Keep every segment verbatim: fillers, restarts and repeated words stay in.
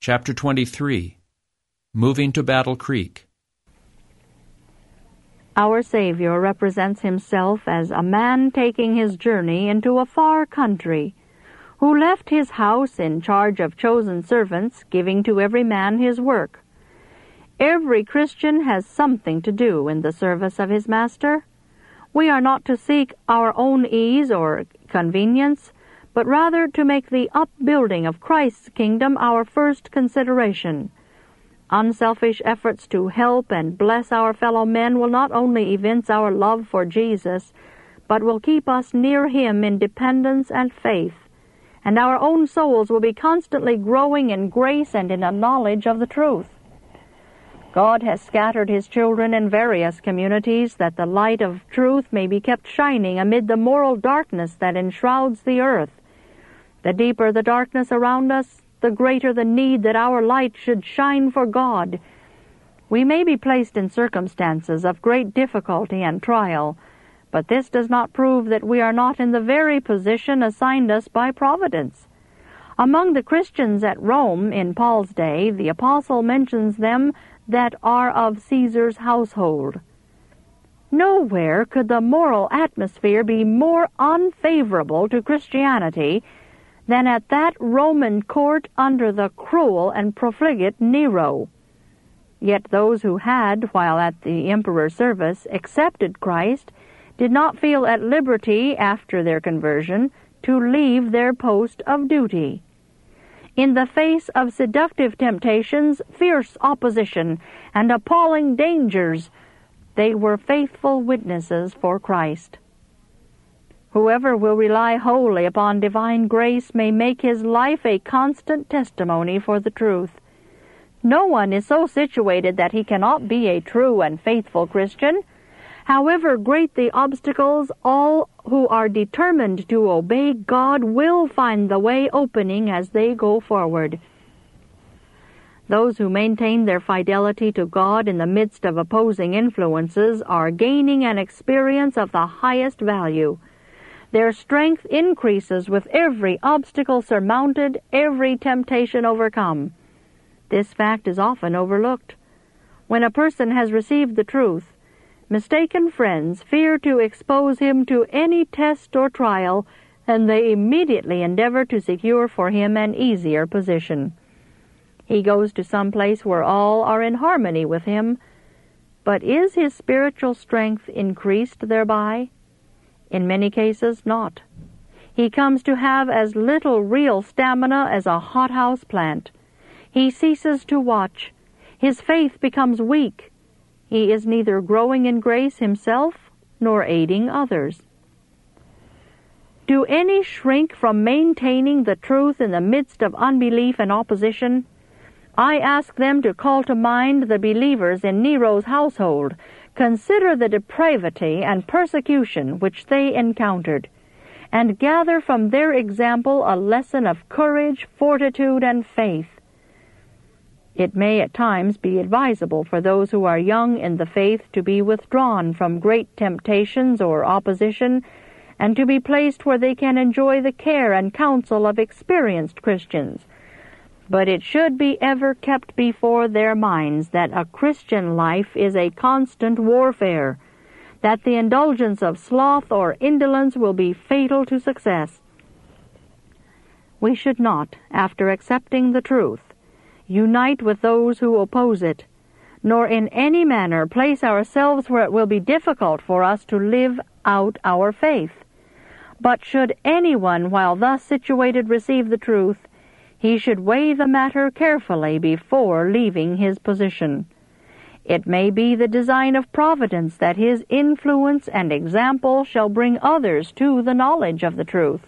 Chapter twenty-three. Moving to Battle Creek. Our Savior represents himself as a man taking his journey into a far country, who left his house in charge of chosen servants, giving to every man his work. Every Christian has something to do in the service of his Master. We are not to seek our own ease or convenience, but rather to make the upbuilding of Christ's kingdom our first consideration. Unselfish efforts to help and bless our fellow men will not only evince our love for Jesus, but will keep us near him in dependence and faith, and our own souls will be constantly growing in grace and in a knowledge of the truth. God has scattered his children in various communities that the light of truth may be kept shining amid the moral darkness that enshrouds the earth. The deeper the darkness around us, the greater the need that our light should shine for God. We may be placed in circumstances of great difficulty and trial, but this does not prove that we are not in the very position assigned us by Providence. Among the Christians at Rome in Paul's day, the apostle mentions them that are of Caesar's household. Nowhere could the moral atmosphere be more unfavorable to Christianity than at that Roman court under the cruel and profligate Nero. Yet those who had, while at the emperor's service, accepted Christ, did not feel at liberty after their conversion to leave their post of duty. In the face of seductive temptations, fierce opposition, and appalling dangers, they were faithful witnesses for Christ. Whoever will rely wholly upon divine grace may make his life a constant testimony for the truth. No one is so situated that he cannot be a true and faithful Christian. However great the obstacles, all who are determined to obey God will find the way opening as they go forward. Those who maintain their fidelity to God in the midst of opposing influences are gaining an experience of the highest value. Their strength increases with every obstacle surmounted, every temptation overcome. This fact is often overlooked. When a person has received the truth, mistaken friends fear to expose him to any test or trial, and they immediately endeavor to secure for him an easier position. He goes to some place where all are in harmony with him, but is his spiritual strength increased thereby? In many cases, not. He comes to have as little real stamina as a hothouse plant. He ceases to watch. His faith becomes weak. He is neither growing in grace himself nor aiding others. Do any shrink from maintaining the truth in the midst of unbelief and opposition? I ask them to call to mind the believers in Nero's household. Consider the depravity and persecution which they encountered, and gather from their example a lesson of courage, fortitude, and faith. It may at times be advisable for those who are young in the faith to be withdrawn from great temptations or opposition, and to be placed where they can enjoy the care and counsel of experienced Christians. But it should be ever kept before their minds that a Christian life is a constant warfare, that the indulgence of sloth or indolence will be fatal to success. We should not, after accepting the truth, unite with those who oppose it, nor in any manner place ourselves where it will be difficult for us to live out our faith. But should anyone while thus situated receive the truth, he should weigh the matter carefully before leaving his position. It may be the design of Providence that his influence and example shall bring others to the knowledge of the truth.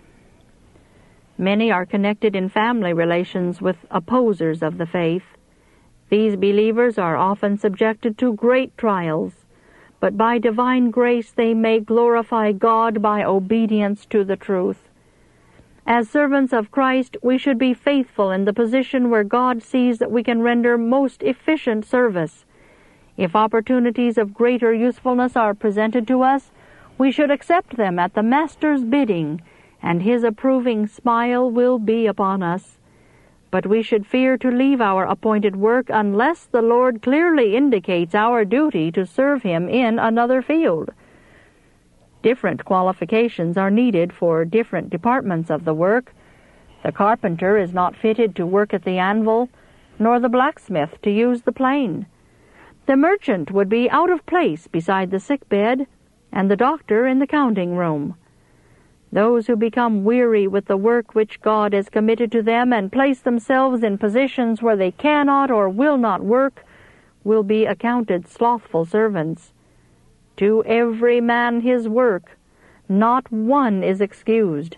Many are connected in family relations with opposers of the faith. These believers are often subjected to great trials, but by divine grace they may glorify God by obedience to the truth. As servants of Christ, we should be faithful in the position where God sees that we can render most efficient service. If opportunities of greater usefulness are presented to us, we should accept them at the Master's bidding, and his approving smile will be upon us. but we should fear to leave our appointed work unless the Lord clearly indicates our duty to serve Him in another field. Different qualifications are needed for different departments of the work. The carpenter is not fitted to work at the anvil, nor the blacksmith to use the plane. The merchant would be out of place beside the sick bed, and the doctor in the counting room. Those who become weary with the work which God has committed to them and place themselves in positions where they cannot or will not work will be accounted slothful servants. To every man his work, not one is excused.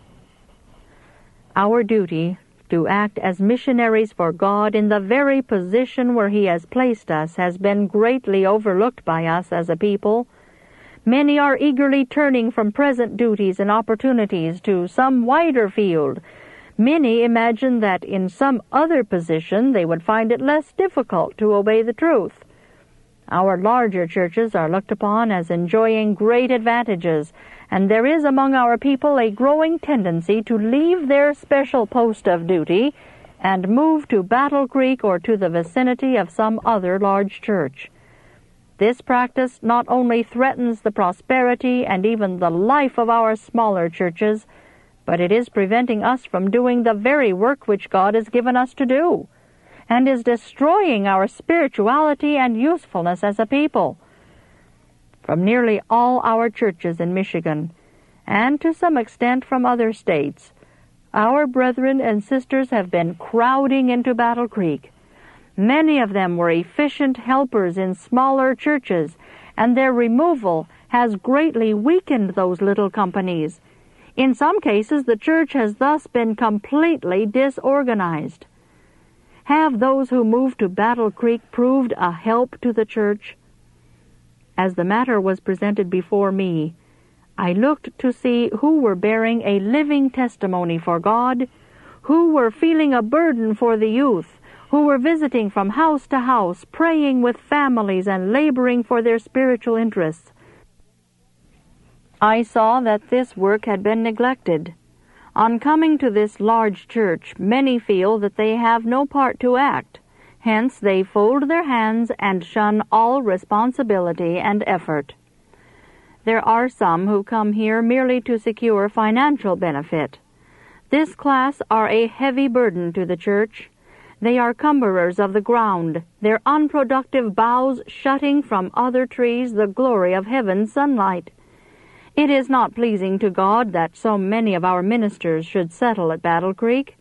Our duty to act as missionaries for God in the very position where He has placed us has been greatly overlooked by us as a people. Many are eagerly turning from present duties and opportunities to some wider field. Many imagine that in some other position they would find it less difficult to obey the truth. Our larger churches are looked upon as enjoying great advantages, and there is among our people a growing tendency to leave their special post of duty and move to Battle Creek or to the vicinity of some other large church. This practice not only threatens the prosperity and even the life of our smaller churches, but it is preventing us from doing the very work which God has given us to do, and is destroying our spirituality and usefulness as a people. From nearly all our churches in Michigan, and to some extent from other states, our brethren and sisters have been crowding into Battle Creek. Many of them were efficient helpers in smaller churches, and their removal has greatly weakened those little companies. In some cases, the church has thus been completely disorganized. Have those who moved to Battle Creek proved a help to the church? As the matter was presented before me, I looked to see who were bearing a living testimony for God, who were feeling a burden for the youth, who were visiting from house to house, praying with families and laboring for their spiritual interests. I saw that this work had been neglected. On coming to this large church, many feel that they have no part to act. Hence, they fold their hands and shun all responsibility and effort. There are some who come here merely to secure financial benefit. This class are a heavy burden to the church. They are cumberers of the ground, their unproductive boughs shutting from other trees the glory of heaven's sunlight. It is not pleasing to God that so many of our ministers should settle at Battle Creek.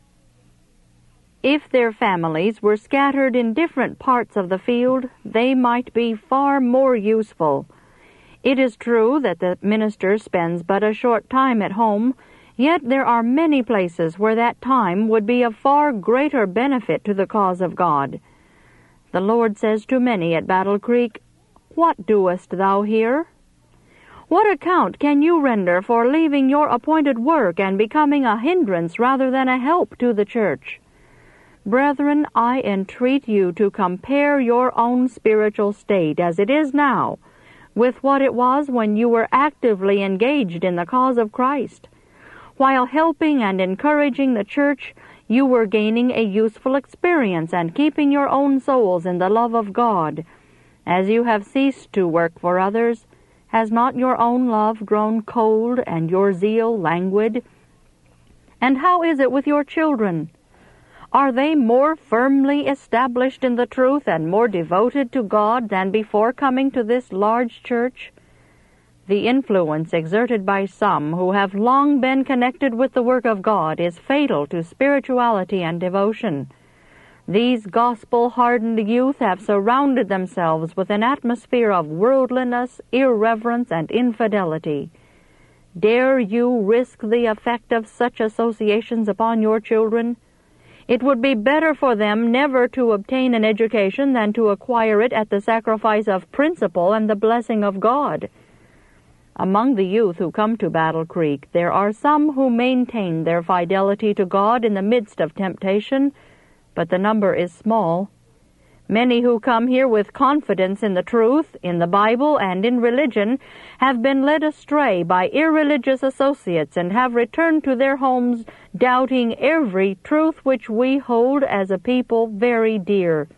If their families were scattered in different parts of the field, they might be far more useful. It is true that the minister spends but a short time at home, yet there are many places where that time would be of far greater benefit to the cause of God. The Lord says to many at Battle Creek, "What doest thou here?" What account can you render for leaving your appointed work and becoming a hindrance rather than a help to the church? Brethren, I entreat you to compare your own spiritual state as it is now with what it was when you were actively engaged in the cause of Christ. While helping and encouraging the church, you were gaining a useful experience and keeping your own souls in the love of God. As you have ceased to work for others, has not your own love grown cold and your zeal languid? And how is it with your children? Are they more firmly established in the truth and more devoted to God than before coming to this large church? The influence exerted by some who have long been connected with the work of God is fatal to spirituality and devotion. These gospel-hardened youth have surrounded themselves with an atmosphere of worldliness, irreverence, and infidelity. Dare you risk the effect of such associations upon your children? It would be better for them never to obtain an education than to acquire it at the sacrifice of principle and the blessing of God. Among the youth who come to Battle Creek, there are some who maintain their fidelity to God in the midst of temptation, but the number is small. Many who come here with confidence in the truth, in the Bible, and in religion have been led astray by irreligious associates and have returned to their homes doubting every truth which we hold as a people very dear.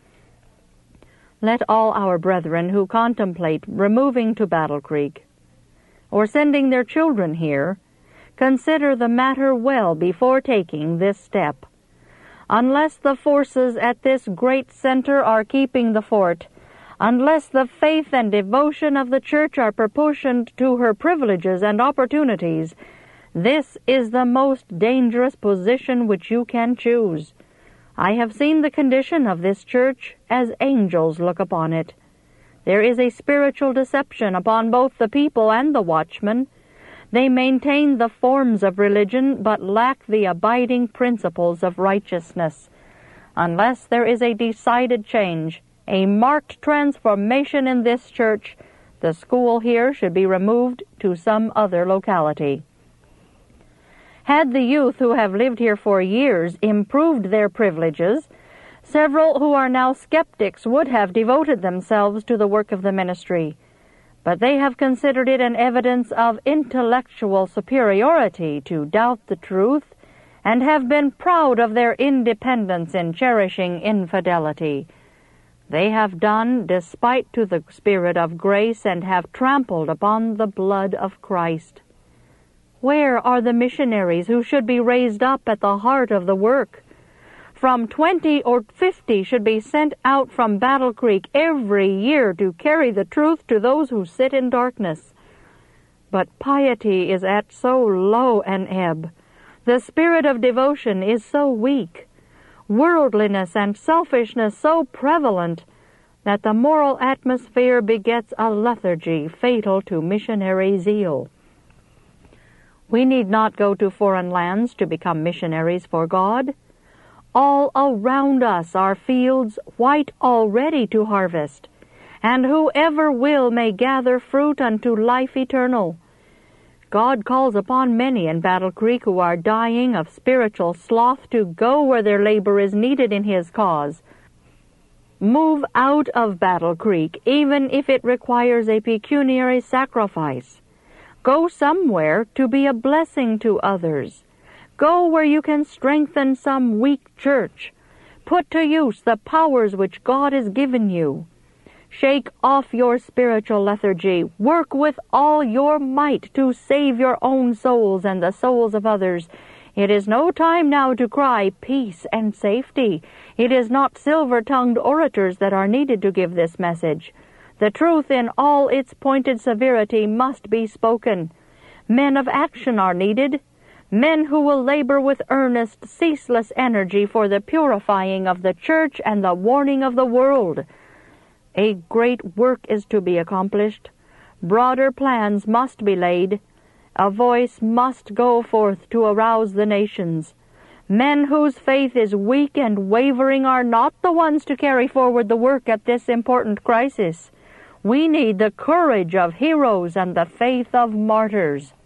Let all our brethren who contemplate removing to Battle Creek or sending their children here consider the matter well before taking this step. Unless the forces at this great center are keeping the fort, unless the faith and devotion of the Church are proportioned to her privileges and opportunities, this is the most dangerous position which you can choose. I have seen the condition of this Church as angels look upon it. There is a spiritual deception upon both the people and the watchmen. They maintain the forms of religion, but lack the abiding principles of righteousness. Unless there is a decided change, a marked transformation in this church, the school here should be removed to some other locality. Had the youth who have lived here for years improved their privileges, several who are now skeptics would have devoted themselves to the work of the ministry. But they have considered it an evidence of intellectual superiority to doubt the truth, and have been proud of their independence in cherishing infidelity. They have done despite to the Spirit of grace, and have trampled upon the blood of Christ. Where are the missionaries who should be raised up at the heart of the work? From twenty or fifty should be sent out from Battle Creek every year to carry the truth to those who sit in darkness. But piety is at so low an ebb. The spirit of devotion is so weak. Worldliness and selfishness so prevalent that the moral atmosphere begets a lethargy fatal to missionary zeal. We need not go to foreign lands to become missionaries for God. All around us are fields white already to harvest, and whoever will may gather fruit unto life eternal. God calls upon many in Battle Creek who are dying of spiritual sloth to go where their labor is needed in His cause. Move out of Battle Creek, even if it requires a pecuniary sacrifice. Go somewhere to be a blessing to others. Go where you can strengthen some weak church. Put to use the powers which God has given you. Shake off your spiritual lethargy. Work with all your might to save your own souls and the souls of others. It is no time now to cry peace and safety. It is not silver-tongued orators that are needed to give this message. The truth in all its pointed severity must be spoken. Men of action are needed. Men who will labor with earnest, ceaseless energy for the purifying of the church and the warning of the world. A great work is to be accomplished. Broader plans must be laid. A voice must go forth to arouse the nations. Men whose faith is weak and wavering are not the ones to carry forward the work at this important crisis. We need the courage of heroes and the faith of martyrs.